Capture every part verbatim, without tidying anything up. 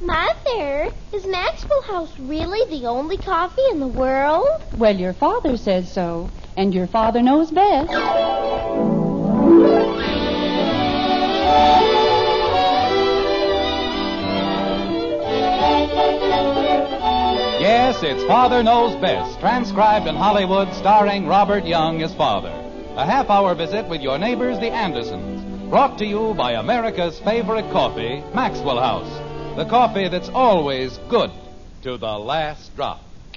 Mother, is Maxwell House really the only coffee in the world? Well, your father says so, and your father knows best. Yes, it's Father Knows Best, transcribed in Hollywood, starring Robert Young as Father. A half-hour visit with your neighbors, the Andersons, brought to you by America's favorite coffee, Maxwell House. The coffee that's always good to the last drop.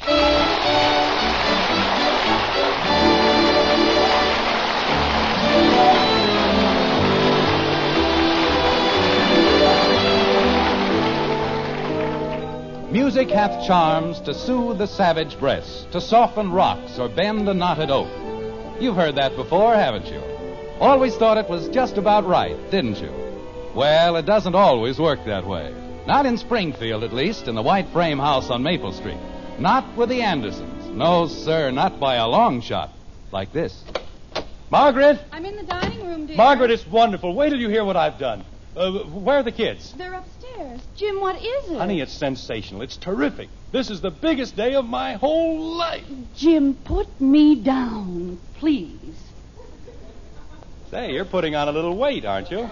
Music hath charms to soothe the savage breast, to soften rocks or bend a knotted oak. You've heard that before, haven't you? Always thought it was just about right, didn't you? Well, it doesn't always work that way. Not in Springfield, at least, in the white frame house on Maple Street. Not with the Andersons. No, sir, not by a long shot. Like this. Margaret! I'm in the dining room, dear. Margaret, it's wonderful. Wait till you hear what I've done. Uh, where are the kids? They're upstairs. Jim, what is it? Honey, it's sensational. It's terrific. This is the biggest day of my whole life. Jim, put me down, please. Say, you're putting on a little weight, aren't you?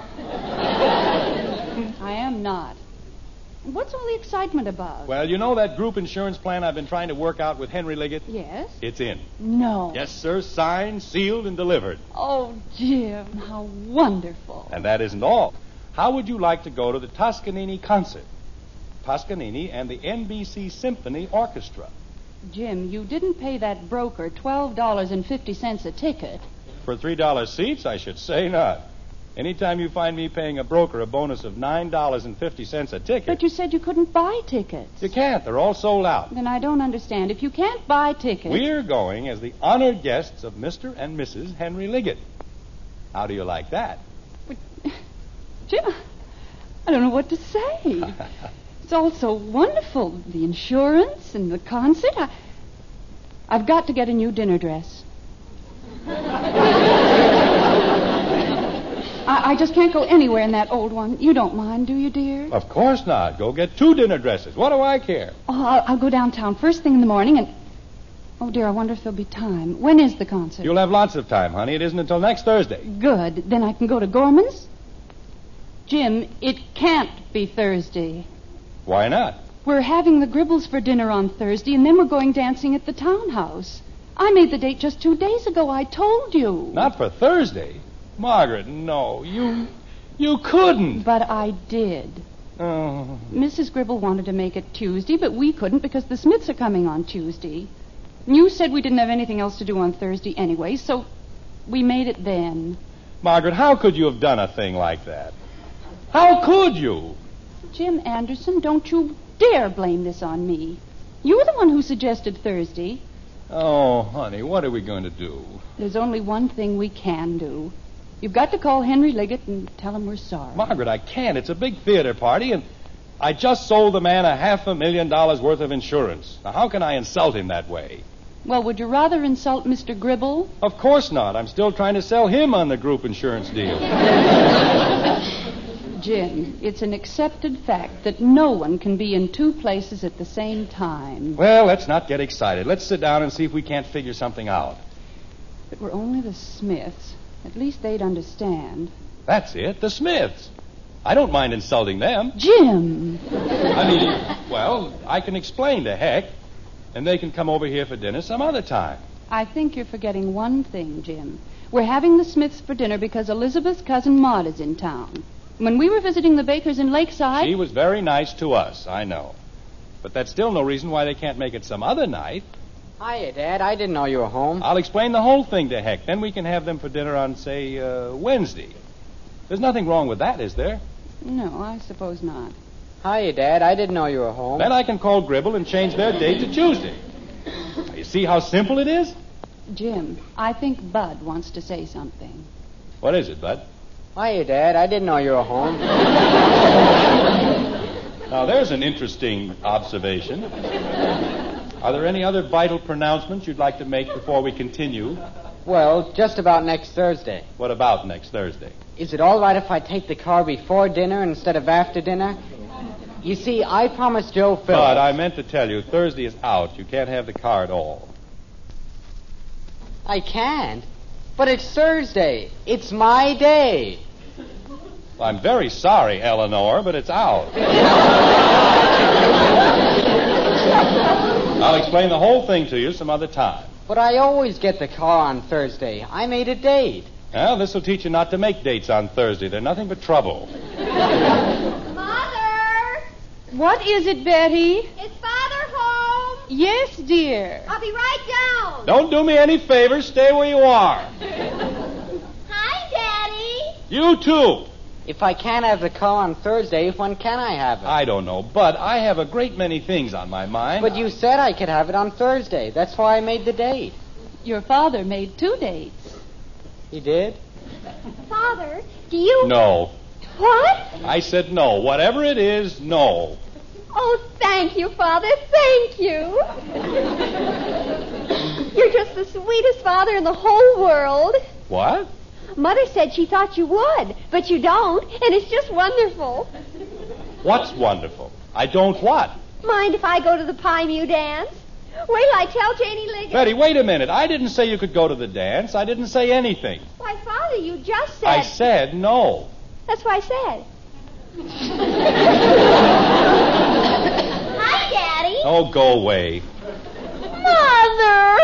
I am not. What's all the excitement about? Well, you know that group insurance plan I've been trying to work out with Henry Liggett? Yes? It's in. No. Yes, sir. Signed, sealed, and delivered. Oh, Jim, how wonderful. And that isn't all. How would you like to go to the Toscanini concert? Toscanini and the N B C Symphony Orchestra. Jim, you didn't pay that broker twelve dollars and fifty cents a ticket. For three dollars seats, I should say not. Anytime you find me paying a broker a bonus of nine dollars and fifty cents a ticket... But you said you couldn't buy tickets. You can't. They're all sold out. Then I don't understand. If you can't buy tickets... We're going as the honored guests of Mister and Missus Henry Liggett. How do you like that? But, Jim, I don't know what to say. It's all so wonderful. The insurance and the concert. I, I've got to get a new dinner dress. I, I just can't go anywhere in that old one. You don't mind, do you, dear? Of course not. Go get two dinner dresses. What do I care? Oh, I'll, I'll go downtown first thing in the morning and... Oh, dear, I wonder if there'll be time. When is the concert? You'll have lots of time, honey. It isn't until next Thursday. Good. Then I can go to Gorman's? Jim, it can't be Thursday. Why not? We're having the Gribbles for dinner on Thursday, and then we're going dancing at the townhouse. I made the date just two days ago. I told you. Not for Thursday? Margaret, no. You you couldn't. But I did. Oh. Missus Gribble wanted to make it Tuesday, but we couldn't because the Smiths are coming on Tuesday. You said we didn't have anything else to do on Thursday anyway, so we made it then. Margaret, how could you have done a thing like that? How could you? Jim Anderson, don't you dare blame this on me. You were the one who suggested Thursday. Oh, honey, what are we going to do? There's only one thing we can do. You've got to call Henry Liggett and tell him we're sorry. Margaret, I can't. It's a big theater party, and I just sold the man a half a million dollars worth of insurance. Now, how can I insult him that way? Well, would you rather insult Mister Gribble? Of course not. I'm still trying to sell him on the group insurance deal. Jim, it's an accepted fact that no one can be in two places at the same time. Well, let's not get excited. Let's sit down and see if we can't figure something out. If it were only the Smiths, at least they'd understand. That's it, the Smiths. I don't mind insulting them. Jim! I mean, well, I can explain to Heck, and they can come over here for dinner some other time. I think you're forgetting one thing, Jim. We're having the Smiths for dinner because Elizabeth's cousin Maud is in town. When we were visiting the Bakers in Lakeside... She was very nice to us, I know. But that's still no reason why they can't make it some other night. Hiya, Dad. I didn't know you were home. I'll explain the whole thing to Heck. Then we can have them for dinner on, say, uh, Wednesday. There's nothing wrong with that, is there? No, I suppose not. Hiya, Dad. I didn't know you were home. Then I can call Gribble and change their date to Tuesday. Now, you see how simple it is? Jim, I think Bud wants to say something. What is it, Bud? Hiya, Dad. I didn't know you were home. Now, there's an interesting observation. Are there any other vital pronouncements you'd like to make before we continue? Well, just about next Thursday. What about next Thursday? Is it all right if I take the car before dinner instead of after dinner? You see, I promised Joe Phillips... But I meant to tell you, Thursday is out. You can't have the car at all. I can't. But it's Thursday. It's my day. Well, I'm very sorry, Eleanor, but it's out. I'll explain the whole thing to you some other time. But I always get the car on Thursday. I made a date. Well, this will teach you not to make dates on Thursday. They're nothing but trouble. Mother! What is it, Betty? Is Father home? Yes, dear. I'll be right down. Don't do me any favors. Stay where you are. Hi, Daddy. You too. If I can't have the car on Thursday, when can I have it? I don't know, but I have a great many things on my mind. But you said I could have it on Thursday. That's why I made the date. Your father made two dates. He did? Father, do you... No. What? I said no. Whatever it is, no. Oh, thank you, Father. Thank you. You're just the sweetest father in the whole world. What? Mother said she thought you would, but you don't, and it's just wonderful. What's wonderful? I don't what? Mind if I go to the Pie Mew dance? Wait till I tell Janie Liggett. Betty, wait a minute. I didn't say you could go to the dance. I didn't say anything. Why, Father, you just said... I said no. That's what I said. Hi, Daddy. Oh, go away. Mother!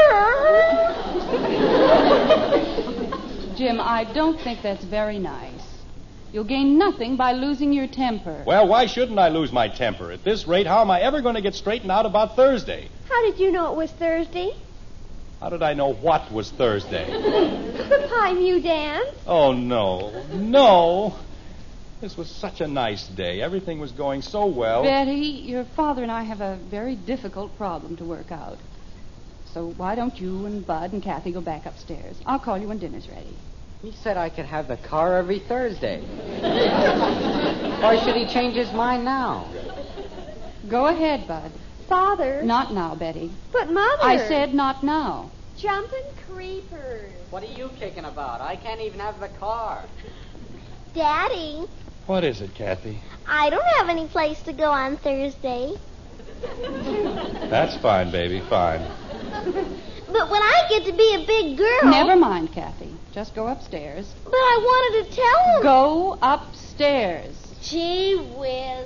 Jim, I don't think that's very nice. You'll gain nothing by losing your temper. Well, why shouldn't I lose my temper? At this rate, how am I ever going to get straightened out about Thursday? How did you know it was Thursday? How did I know what was Thursday? The Pie Mew dance. Oh, no. No. This was such a nice day. Everything was going so well. Betty, your father and I have a very difficult problem to work out. So why don't you and Bud and Kathy go back upstairs? I'll call you when dinner's ready. He said I could have the car every Thursday. Why should he change his mind now? Go ahead, Bud. Father. Not now, Betty. But, Mother. I said not now. Jumping creepers. What are you kicking about? I can't even have the car. Daddy, What is it, Kathy? I don't have any place to go on Thursday. That's fine, baby, fine. But when I get to be a big girl... Never mind, Kathy. Just go upstairs. But I wanted to tell him... Go upstairs. Gee whiz.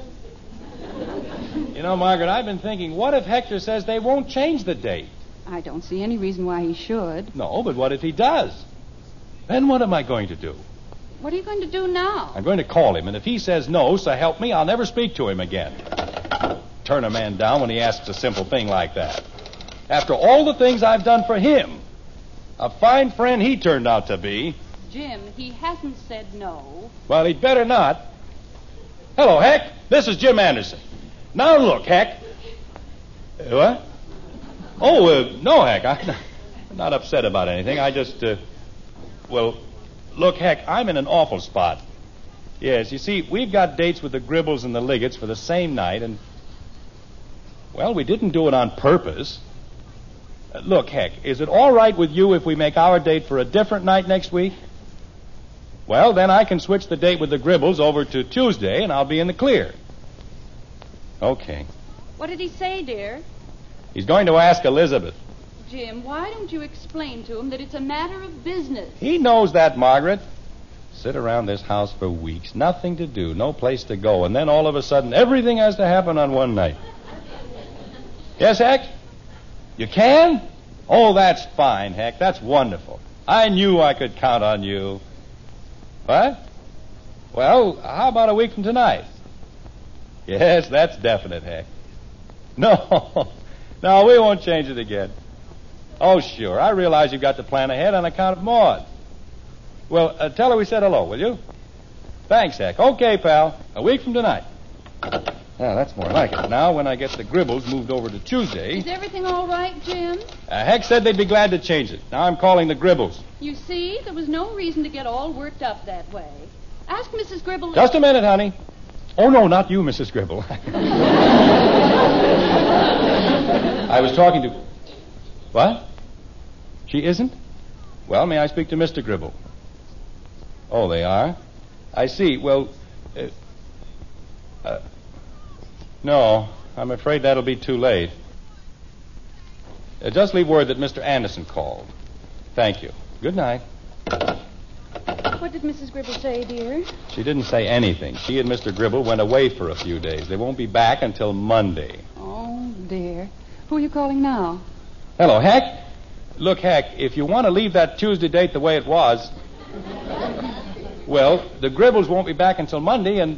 You know, Margaret, I've been thinking, what if Hector says they won't change the date? I don't see any reason why he should. No, but what if he does? Then what am I going to do? What are you going to do now? I'm going to call him, and if he says no, so help me, I'll never speak to him again. Turn a man down when he asks a simple thing like that. After all the things I've done for him. A fine friend he turned out to be. Jim, he hasn't said no. Well, he'd better not. Hello, Heck. This is Jim Anderson. Now, look, Heck. Uh, what? Oh, uh, no, Heck. I'm not upset about anything. I just, uh, well, look, Heck, I'm in an awful spot. Yes, you see, we've got dates with the Gribbles and the Liggets for the same night, and, well, we didn't do it on purpose. Uh, look, Heck, is it all right with you if we make our date for a different night next week? Well, then I can switch the date with the Gribbles over to Tuesday, and I'll be in the clear. Okay. What did he say, dear? He's going to ask Elizabeth. Jim, why don't you explain to him that it's a matter of business? He knows that, Margaret. Sit around this house for weeks, nothing to do, no place to go, and then all of a sudden everything has to happen on one night. Yes, Heck? You can? Oh, that's fine, Heck. That's wonderful. I knew I could count on you. What? Well, how about a week from tonight? Yes, that's definite, Heck. No, no, we won't change it again. Oh, sure. I realize you've got to plan ahead on account of Maud. Well, uh, tell her we said hello, will you? Thanks, Heck. Okay, pal. A week from tonight. Now, that's more like it. Now, when I get the Gribbles moved over to Tuesday... Is everything all right, Jim? Uh, Heck said they'd be glad to change it. Now I'm calling the Gribbles. You see, there was no reason to get all worked up that way. Ask Missus Gribble... Just a minute, honey. Oh, no, not you, Missus Gribble. I was talking to... What? She isn't? Well, may I speak to Mister Gribble? Oh, they are? I see. Well, uh, uh, No, I'm afraid that'll be too late. Uh, just leave word that Mister Anderson called. Thank you. Good night. What did Missus Gribble say, dear? She didn't say anything. She and Mister Gribble went away for a few days. They won't be back until Monday. Oh, dear. Who are you calling now? Hello, Heck. Look, Heck, if you want to leave that Tuesday date the way it was, well, the Gribbles won't be back until Monday, and...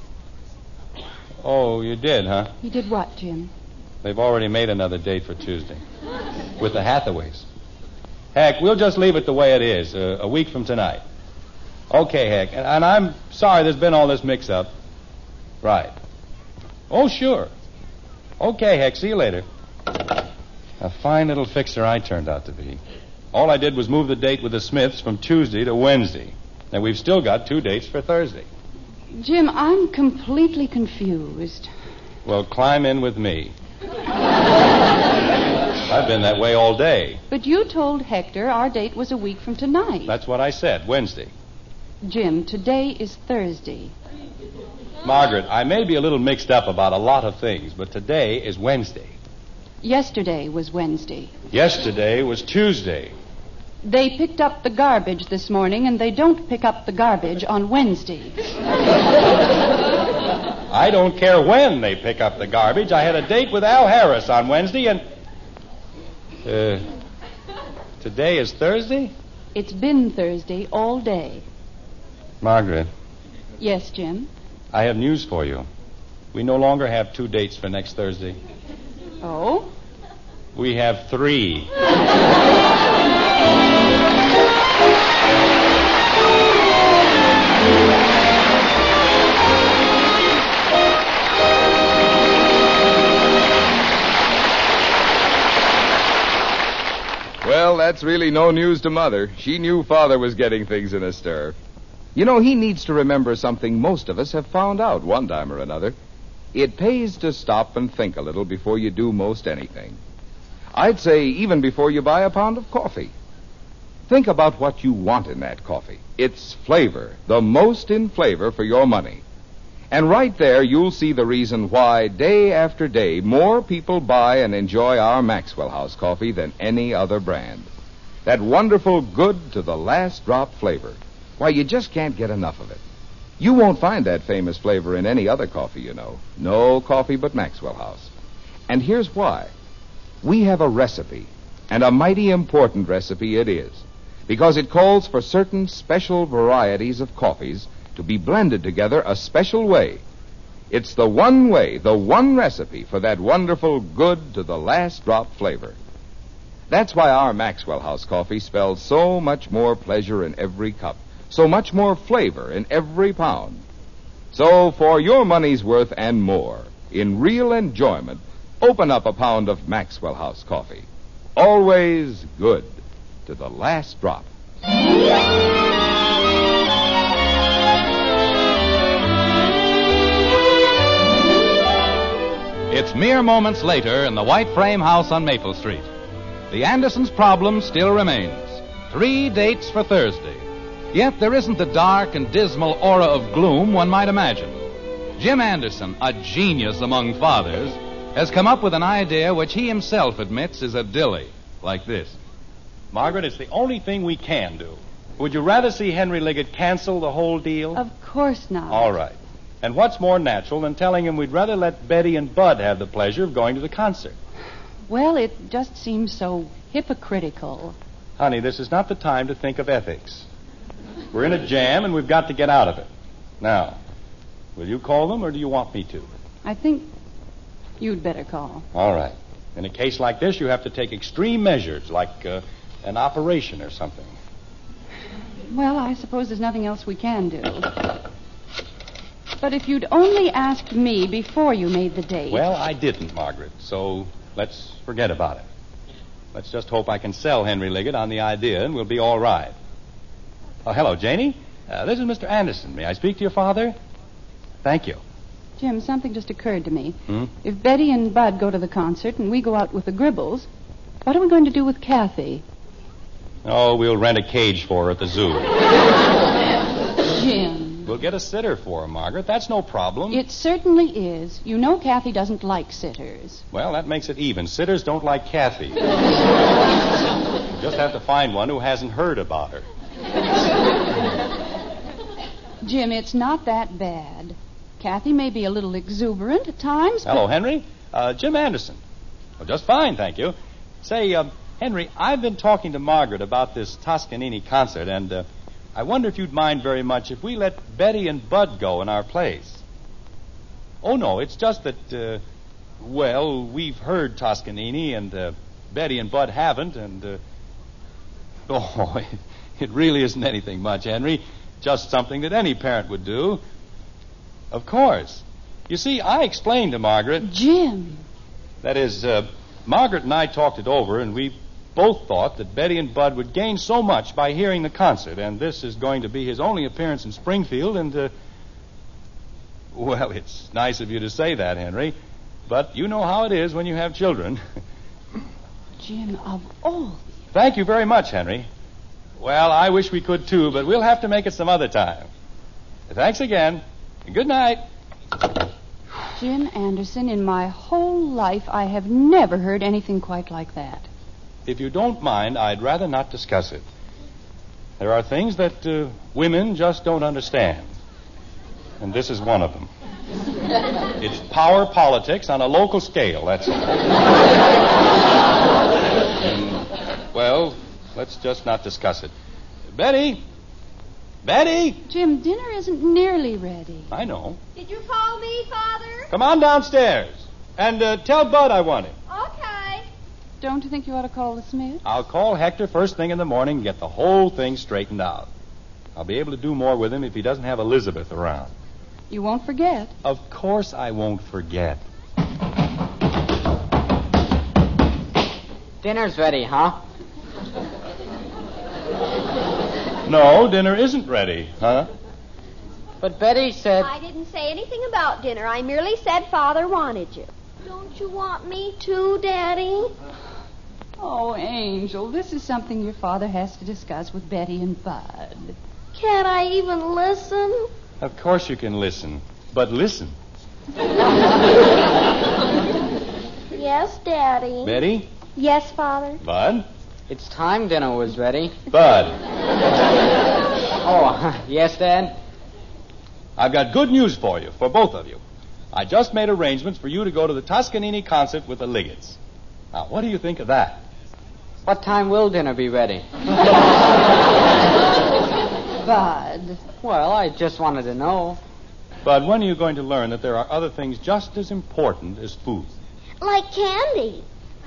Oh, you did, huh? You did what, Jim? They've already made another date for Tuesday. With the Hathaways. Heck, we'll just leave it the way it is, uh, a week from tonight. Okay, Heck, and, and I'm sorry there's been all this mix-up. Right. Oh, sure. Okay, Heck, see you later. A fine little fixer I turned out to be. All I did was move the date with the Smiths from Tuesday to Wednesday. And we've still got two dates for Thursday. Jim, I'm completely confused. Well, climb in with me. I've been that way all day. But you told Hector our date was a week from tonight. That's what I said, Wednesday. Jim, today is Thursday. Margaret, I may be a little mixed up about a lot of things, but today is Wednesday. Yesterday was Wednesday. Yesterday was Tuesday. They picked up the garbage this morning, and they don't pick up the garbage on Wednesday. I don't care when they pick up the garbage. I had a date with Al Harris on Wednesday, and... Uh, today is Thursday? It's been Thursday all day. Margaret. Yes, Jim? I have news for you. We no longer have two dates for next Thursday. Oh? We have three. Well, that's really no news to Mother. She knew Father was getting things in a stir. You know, he needs to remember something most of us have found out one time or another. It pays to stop and think a little before you do most anything. I'd say even before you buy a pound of coffee. Think about what you want in that coffee. Its flavor, the most in flavor for your money. And right there you'll see the reason why day after day more people buy and enjoy our Maxwell House coffee than any other brand. That wonderful good to the last drop flavor. Why, you just can't get enough of it. You won't find that famous flavor in any other coffee, you know. No coffee but Maxwell House. And here's why. We have a recipe, and a mighty important recipe it is, because it calls for certain special varieties of coffees to be blended together a special way. It's the one way, the one recipe for that wonderful good to the last drop flavor. That's why our Maxwell House coffee spells so much more pleasure in every cup, so much more flavor in every pound. So for your money's worth and more, in real enjoyment, open up a pound of Maxwell House coffee. Always good to the last drop. It's mere moments later in the white frame house on Maple Street. The Andersons' problem still remains. Three dates for Thursday. Yet there isn't the dark and dismal aura of gloom one might imagine. Jim Anderson, a genius among fathers, has come up with an idea which he himself admits is a dilly, like this. Margaret, it's the only thing we can do. Would you rather see Henry Liggett cancel the whole deal? Of course not. All right. And what's more natural than telling him we'd rather let Betty and Bud have the pleasure of going to the concert? Well, it just seems so hypocritical. Honey, this is not the time to think of ethics. We're in a jam, and we've got to get out of it. Now, will you call them, or do you want me to? I think you'd better call. All right. In a case like this, you have to take extreme measures, like uh, an operation or something. Well, I suppose there's nothing else we can do. But if you'd only asked me before you made the date... Well, I didn't, Margaret, so let's forget about it. Let's just hope I can sell Henry Liggett on the idea, and we'll be all right. Oh, hello, Janie. Uh, this is Mister Anderson. May I speak to your father? Thank you. Jim, something just occurred to me. Hmm? If Betty and Bud go to the concert and we go out with the Gribbles, what are we going to do with Kathy? Oh, we'll rent a cage for her at the zoo. Jim. We'll get a sitter for her, Margaret. That's no problem. It certainly is. You know Kathy doesn't like sitters. Well, that makes it even. Sitters don't like Kathy. You just have to find one who hasn't heard about her. Jim, it's not that bad. Kathy may be a little exuberant at times. Hello, but... Henry. Uh, Jim Anderson. Well, just fine, thank you. Say, uh, Henry, I've been talking to Margaret about this Toscanini concert, and uh, I wonder if you'd mind very much if we let Betty and Bud go in our place. Oh, no, it's just that, uh, well, we've heard Toscanini, and uh, Betty and Bud haven't, and, uh, oh, it, it really isn't anything much, Henry. Just something that any parent would do. Of course. You see, I explained to Margaret... Jim. That is, uh, Margaret and I talked it over, and we both thought that Betty and Bud would gain so much by hearing the concert, and this is going to be his only appearance in Springfield, and, uh, well, it's nice of you to say that, Henry, but you know how it is when you have children. Jim, of all... Thank you very much, Henry. Well, I wish we could, too, but we'll have to make it some other time. Thanks again, and good night. Jim Anderson, in my whole life, I have never heard anything quite like that. If you don't mind, I'd rather not discuss it. There are things that uh, women just don't understand. And this is one of them. It's power politics on a local scale, that's all. And, well, let's just not discuss it. Betty! Betty! Jim, dinner isn't nearly ready. I know. Did you call me, Father? Come on downstairs. And uh, tell Bud I want him. Okay. Don't you think you ought to call the Smiths? I'll call Hector first thing in the morning and get the whole thing straightened out. I'll be able to do more with him if he doesn't have Elizabeth around. You won't forget. Of course I won't forget. Dinner's ready, huh? No, dinner isn't ready, huh? But Betty said... I didn't say anything about dinner. I merely said Father wanted you. Don't you want me too, Daddy? Oh, Angel, this is something your father has to discuss with Betty and Bud. Can't I even listen? Of course you can listen. But listen. Yes, Daddy. Betty? Yes, Father. Bud? It's time dinner was ready. Bud. Oh, yes, Dad? I've got good news for you, for both of you. I just made arrangements for you to go to the Toscanini concert with the Liggets. Now, what do you think of that? What time will dinner be ready? Bud. Well, I just wanted to know. Bud, when are you going to learn that there are other things just as important as food? Like candy.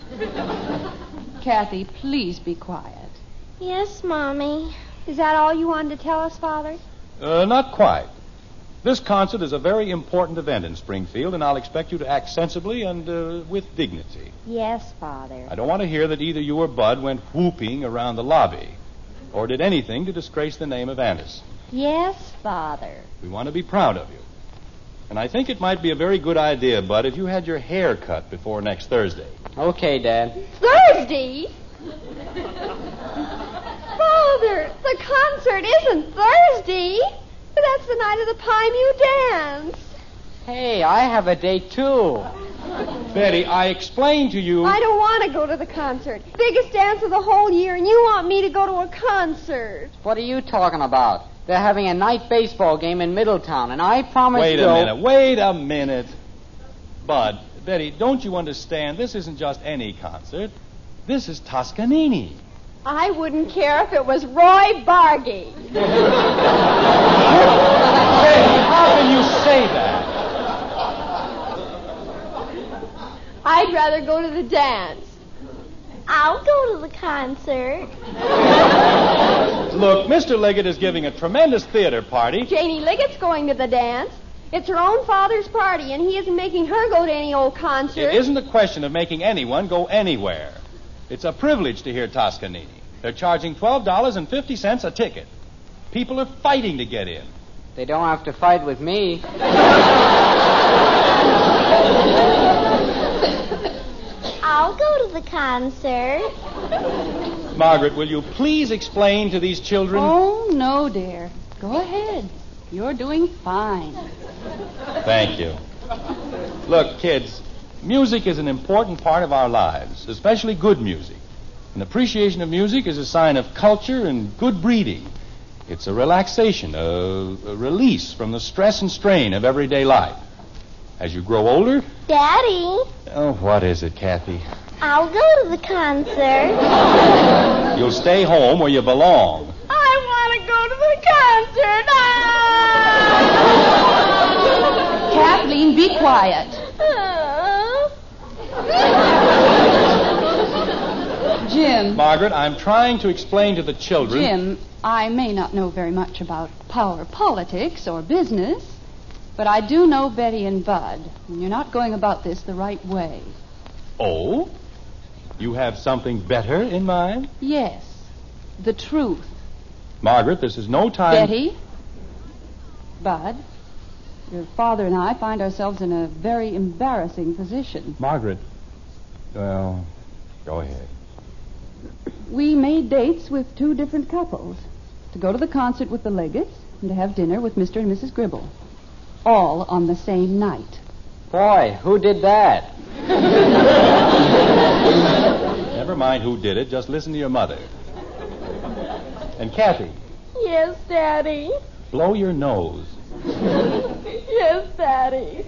Kathy, please be quiet. Yes, Mommy. Is that all you wanted to tell us, Father? Uh, not quite. This concert is a very important event in Springfield, and I'll expect you to act sensibly and uh, with dignity. Yes, Father. I don't want to hear that either you or Bud went whooping around the lobby or did anything to disgrace the name of Anderson. Yes, Father. We want to be proud of you. And I think it might be a very good idea, Bud, if you had your hair cut before next Thursday. Okay, Dad. Thursday? Father, the concert isn't Thursday. That's the night of the Pimew dance. Hey, I have a date, too. Betty, I explained to you... I don't want to go to the concert. Biggest dance of the whole year, and you want me to go to a concert. What are you talking about? They're having a night baseball game in Middletown, and I promised Wait Joe... a minute, wait a minute. Bud, Betty, don't you understand? This isn't just any concert. This is Toscanini. I wouldn't care if it was Roy Bargy. Betty, how can you say that? I'd rather go to the dance. I'll go to the concert. Look, Mister Liggett is giving a tremendous theater party. Janie Liggett's going to the dance. It's her own father's party, and he isn't making her go to any old concert. It isn't a question of making anyone go anywhere. It's a privilege to hear Toscanini. They're charging twelve dollars and fifty cents a ticket. People are fighting to get in. They don't have to fight with me. I'll go to the concert. Margaret, will you please explain to these children... Oh, no, dear. Go ahead. You're doing fine. Thank you. Look, kids, music is an important part of our lives, especially good music. An appreciation of music is a sign of culture and good breeding. It's a relaxation, a, a release from the stress and strain of everyday life. As you grow older... Daddy. Oh, what is it, Kathy? I'll go to the concert. You'll stay home where you belong. I want to go to the concert. Ah! Kathleen, be quiet. Jim. Margaret, I'm trying to explain to the children... Jim, I may not know very much about power politics or business, but I do know Betty and Bud, and you're not going about this the right way. Oh? You have something better in mind? Yes, the truth. Margaret, this is no time... Betty, Bud, your father and I find ourselves in a very embarrassing position. Margaret, well, go ahead. We made dates with two different couples, to go to the concert with the Leggetts and to have dinner with Mister and Missus Gribble, all on the same night. Boy, who did that? Never mind who did it, just listen to your mother. And Kathy. Yes, Daddy. Blow your nose. Yes, Daddy.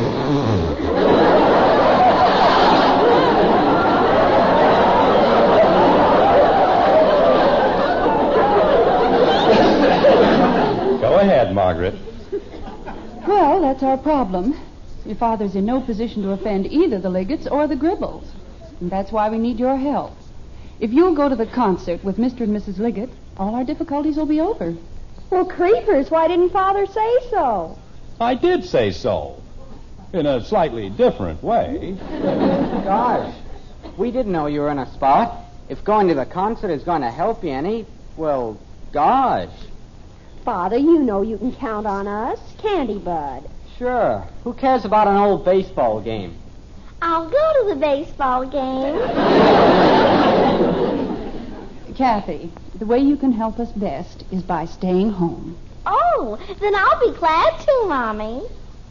Go ahead, Margaret. Well, that's our problem. Your father's in no position to offend either the Leggetts or the Gribbles. And that's why we need your help. If you'll go to the concert with Mister and Missus Liggett, all our difficulties will be over. Well, creepers, why didn't Father say so? I did say so. In a slightly different way. Gosh, we didn't know you were in a spot. If going to the concert is going to help you any, well, gosh. Father, you know you can count on us. Can't he, Bud? Sure. Who cares about an old baseball game? I'll go to the baseball game. Kathy, the way you can help us best is by staying home. Oh, then I'll be glad to, Mommy.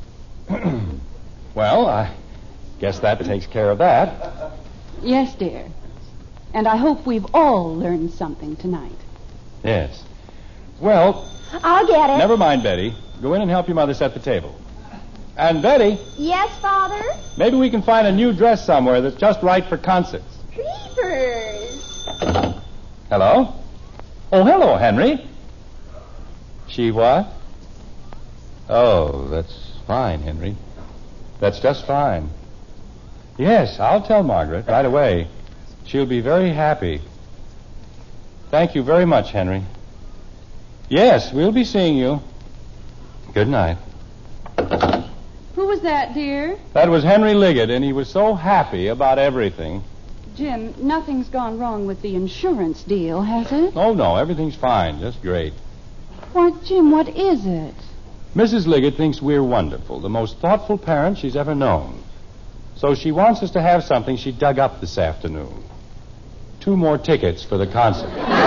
Well, I guess that takes care of that. Yes, dear. And I hope we've all learned something tonight. Yes. Well... I'll get it. Never mind, Betty. Go in and help your mother set the table. And, Betty... Yes, Father? Maybe we can find a new dress somewhere that's just right for concerts. Creepers. Hello? Oh, hello, Henry. She what? Oh, that's fine, Henry. That's just fine. Yes, I'll tell Margaret right away. She'll be very happy. Thank you very much, Henry. Yes, we'll be seeing you. Good night. Who was that, dear? That was Henry Liggett, and he was so happy about everything. Jim, nothing's gone wrong with the insurance deal, has it? Oh, no, everything's fine. Just great. Why, Jim, what is it? Missus Liggett thinks we're wonderful, the most thoughtful parents she's ever known. So she wants us to have something she dug up this afternoon. Two more tickets for the concert.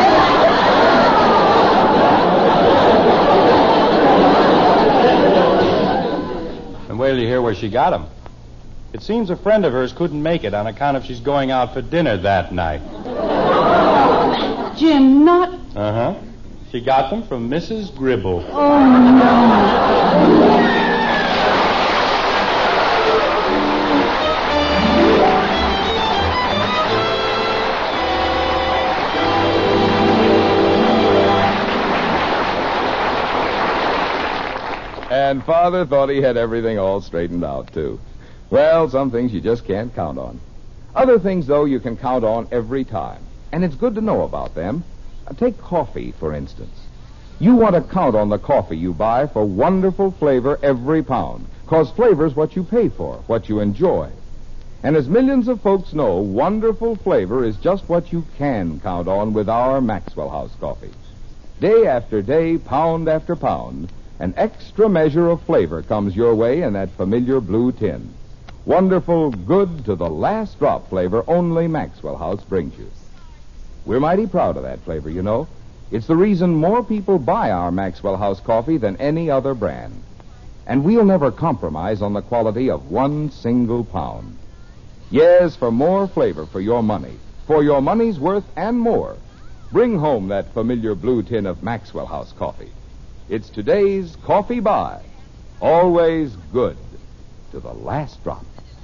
And wait till you hear where she got them. It seems a friend of hers couldn't make it on account of she's going out for dinner that night. Jim, not... Uh-huh. She got them from Missus Gribble. Oh, no. And Father thought he had everything all straightened out, too. Well, some things you just can't count on. Other things, though, you can count on every time. And it's good to know about them. Uh, take coffee, for instance. You want to count on the coffee you buy for wonderful flavor every pound. Because flavor's what you pay for, what you enjoy. And as millions of folks know, wonderful flavor is just what you can count on with our Maxwell House coffee. Day after day, pound after pound, an extra measure of flavor comes your way in that familiar blue tin. Wonderful, good to the last drop flavor only Maxwell House brings you. We're mighty proud of that flavor, you know, It's the reason more people buy our Maxwell House coffee than any other brand. And we'll never compromise on the quality of one single pound. Yes, for more flavor for your money, for your money's worth and more. Bring home that familiar blue tin of Maxwell House coffee. It's today's coffee buy. Always good to the last drop.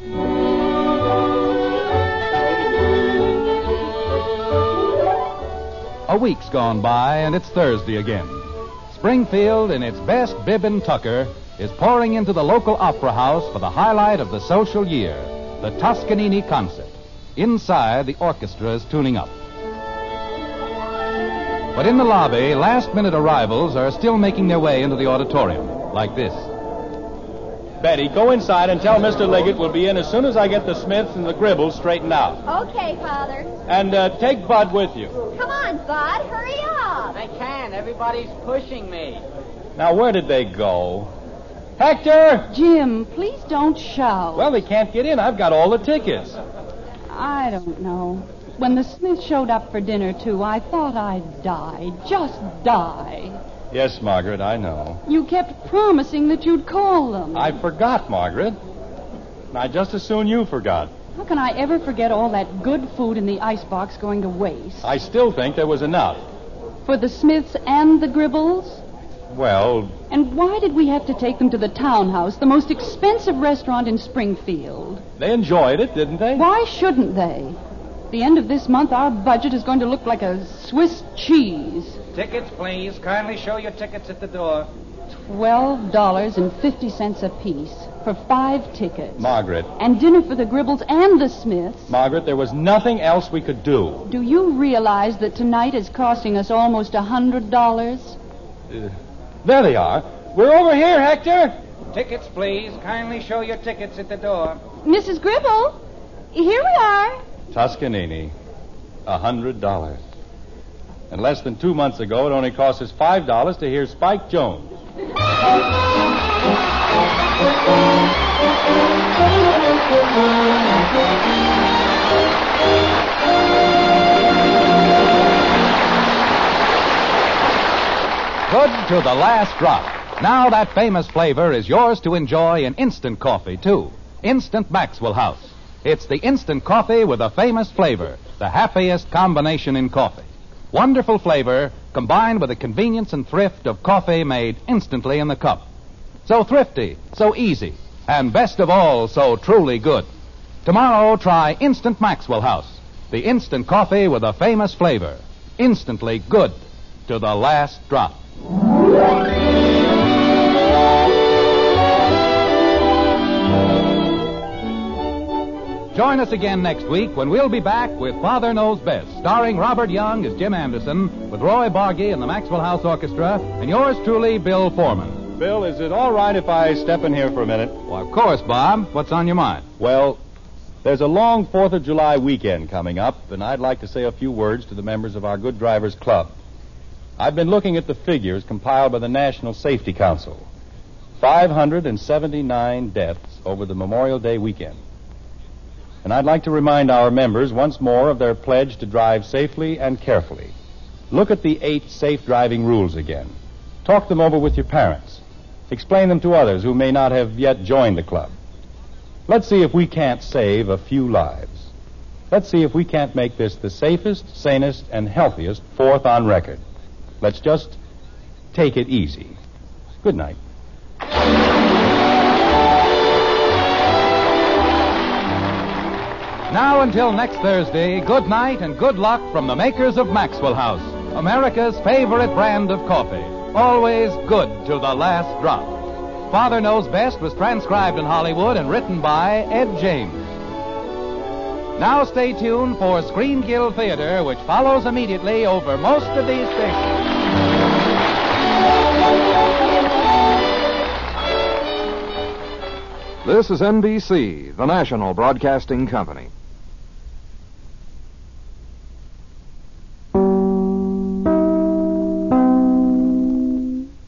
A week's gone by, and it's Thursday again. Springfield, in its best bib and tucker, is pouring into the local opera house for the highlight of the social year, the Toscanini concert. Inside, the orchestra is tuning up. But in the lobby, last-minute arrivals are still making their way into the auditorium, like this. Betty, go inside and tell Mister Liggett we'll be in as soon as I get the Smiths and the Gribbles straightened out. Okay, Father. And uh, take Bud with you. Come on, Bud. Hurry up. I can't. Everybody's pushing me. Now, where did they go? Hector! Jim, please don't shout. Well, they can't get in. I've got all the tickets. I don't know. When the Smiths showed up for dinner, too, I thought I'd die. Just die. Yes, Margaret, I know. You kept promising that you'd call them. I forgot, Margaret. And I just as soon you forgot. How can I ever forget all that good food in the icebox going to waste? I still think there was enough. For the Smiths and the Gribbles? Well... And why did we have to take them to the Townhouse, the most expensive restaurant in Springfield? They enjoyed it, didn't they? Why shouldn't they? The end of this month, our budget is going to look like a Swiss cheese. Tickets, please. Kindly show your tickets at the door. Twelve dollars and fifty cents apiece for five tickets. Margaret. And dinner for the Gribbles and the Smiths. Margaret, there was nothing else we could do. Do you realize that tonight is costing us almost a hundred dollars? Uh, there they are. We're over here, Hector. Tickets, please. Kindly show your tickets at the door. Missus Gribble, here we are. Toscanini, a hundred dollars. And less than two months ago, it only cost us five dollars to hear Spike Jones. Good to the last drop. Now that famous flavor is yours to enjoy in instant coffee, too. Instant Maxwell House. It's the instant coffee with a famous flavor, the happiest combination in coffee. Wonderful flavor combined with the convenience and thrift of coffee made instantly in the cup. So thrifty, so easy, and best of all, so truly good. Tomorrow, try Instant Maxwell House, the instant coffee with a famous flavor. Instantly good to the last drop. Join us again next week when we'll be back with Father Knows Best, starring Robert Young as Jim Anderson, with Roy Bargy and the Maxwell House Orchestra, and yours truly, Bill Foreman. Bill, is it all right if I step in here for a minute? Well, of course, Bob. What's on your mind? Well, there's a long fourth of July weekend coming up, and I'd like to say a few words to the members of our Good Drivers Club. I've been looking at the figures compiled by the National Safety Council. five hundred seventy-nine deaths over the Memorial Day weekend. And I'd like to remind our members once more of their pledge to drive safely and carefully. Look at the eight safe driving rules again. Talk them over with your parents. Explain them to others who may not have yet joined the club. Let's see if we can't save a few lives. Let's see if we can't make this the safest, sanest, and healthiest fourth on record. Let's just take it easy. Good night. Now until next Thursday, good night and good luck from the makers of Maxwell House, America's favorite brand of coffee. Always good to the last drop. Father Knows Best was transcribed in Hollywood and written by Ed James. Now stay tuned for Screen Guild Theater, which follows immediately over most of these stations. This is N B C, the national broadcasting company.